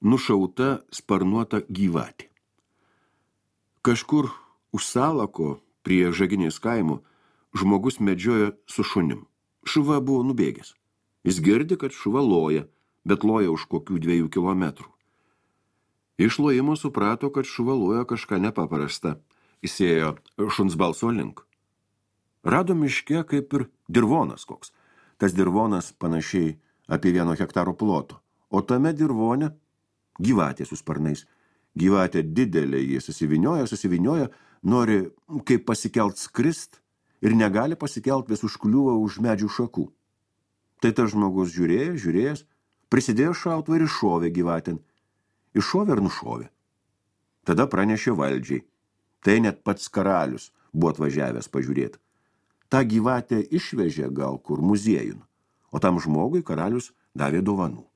nušauta sparnuota gyvatė. Kažkur už salako prie Žaginės kaimo žmogus medžiojo su šunim. Šuva buvo nubėgęs. Jis girdi, kad šuva loja, bet loja už kokių 2 kilometrų. Iš lojimo suprato, kad šuva loja kažką nepaprasta. Jis ėjo šuns balso link. Rado miške kaip ir dirvonas koks. Tas dirvonas panašiai apie 1 hektaro ploto. O tame dirvone gyvatė su sparnais. Gyvatė didelė, jie susivinioja, nori kaip pasikelt skrist ir negali pasikelt, vis užkliūva už medžių šakų. Tai tas žmogus žiūrėjęs, prisidėjo šautuvą ir iššovė gyvatėn. Iššovė ir nušovė. Tada pranešė valdžiai. Tai net pats karalius buvo atvažiavęs pažiūrėti. Ta gyvatė išvežė gal kur muziejun, o tam žmogui karalius davė dovanų.